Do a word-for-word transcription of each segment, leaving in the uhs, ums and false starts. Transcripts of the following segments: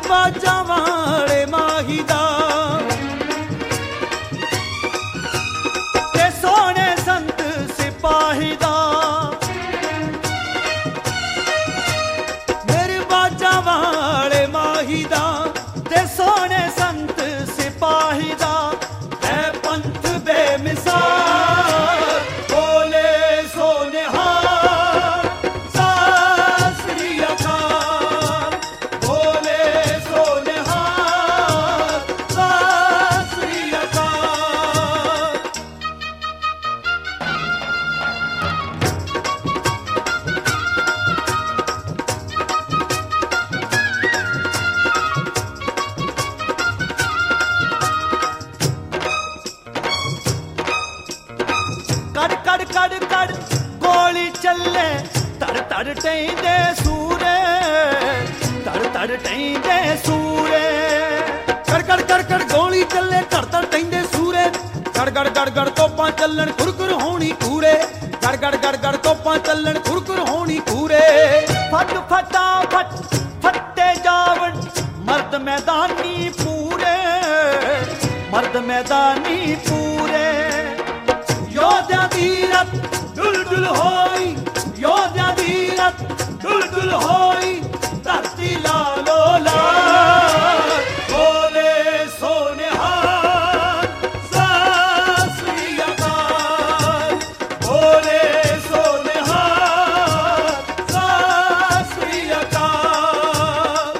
बाजा वाले माही दा ते सोने संत सिपाही दा मेरे बाजा वाले माही दा ते सोने संत सिपाही दा है पंथ बेमिसाल बोले सोने कड़ कड़ कड़ कड़ गोली चले तड़ तड़ टेंदे सूरे तड़ तड़ टेंदे सूरे कड़ कड़ कड़ कड़ गोली चले तड़ तड़ टेंदे सूरे गड़ गड़ गड़ गड़ तोपां चलन कुरकुर होनी कूरे गड़ गड़ गड़ गड़ तोपां चलन कुरकुर होनी कूरे फट फटा फट फट्टे जावन मर्द मैदानी पूरे मर्द मैदानी पूरे योद्धा धीरत दुल दुल होई योद्धा धीरत दुल दुल होई धरती लालो लाल बोले सोनिहाल सत श्री अकाल बोले सोनिहाल सत श्री अकाल।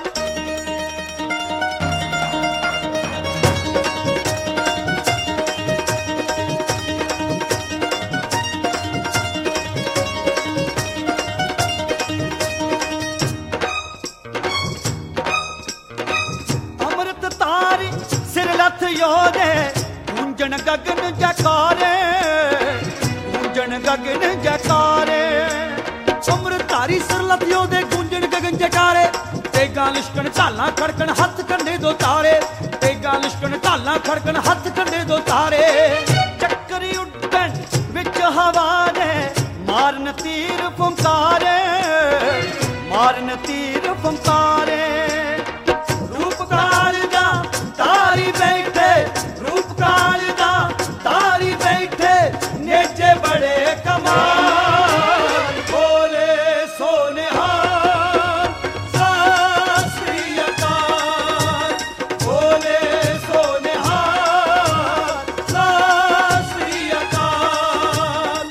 सिरलथ योधे गूंजन गगन जयकारे गूंजन गगन जयकारे अमृतधारी सिरलथ योधे गूंजन गगन जयकारे तेगा लिशकन ढालां खड़कन हथ कंधे दो तारे तेगा लिशकन ढालां खड़कन हथ कंधे दो तारे चक्करी उड्डन विच हवा दे मारन तीर फुंकारे मारन तीर फुंकारे रूपकार दा तारी बैठे रूपकार दा तारी बैठे नेचे बड़े कमाल बोले सोनिहाल सत श्री अकाल बोले सोनिहाल सत श्री अकाल।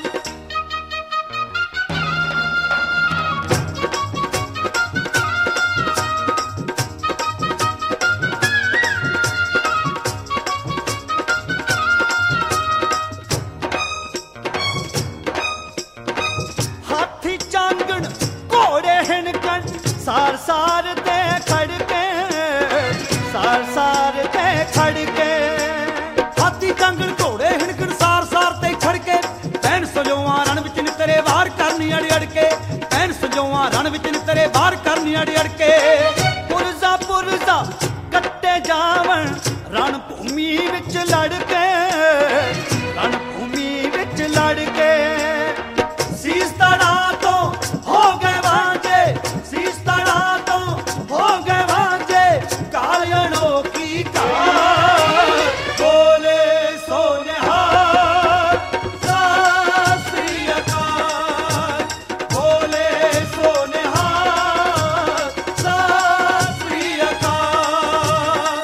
हाथी चांगण घोड़े हिनकन सार सार ते खड़के सार सार ते खड़के हाथी चांगण घोड़े हिनकन सार सार ते खड़के पैन सजोआ रण विच नितरे वार करनी अड़ अड़के पैन सजोआ रण विच नितरे वार करनी अड़ अड़के पुरजा पुरजा कट्टे जावन रण भूमि विच लड़के रण भूमि विच लड़के सीस तड़ा तो हो गए वांजे सीस तड़ा तो हो गए वांजे कालियनों की काल बोले सोनिहाल सत श्री अकाल बोले सोनिहाल सत श्री अकाल।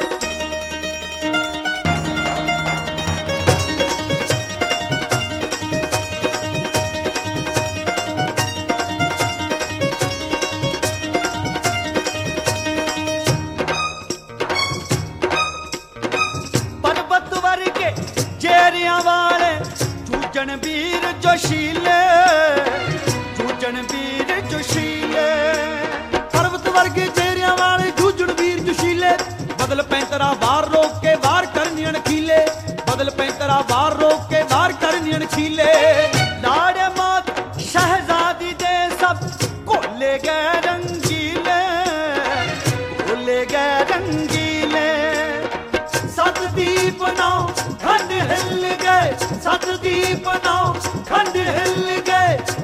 पर्वत वर्गे जेरिया वाले जूझन वीर जोशीले जूझन वीर जोशीले पर्वत वर्गे जेरिया वाले जूझन वीर जोशीले बदल पैंतरा वार रोक के वार करनी अणखीले बदल पैंतरा वार रोक के वार करनी अणखीले लाड़े मौत शहजादी दे सब कोले गए रंगीले कोले गए रंगीले सतदीप नौ खंड हिल गए सतदीप नौ खंड हिल गए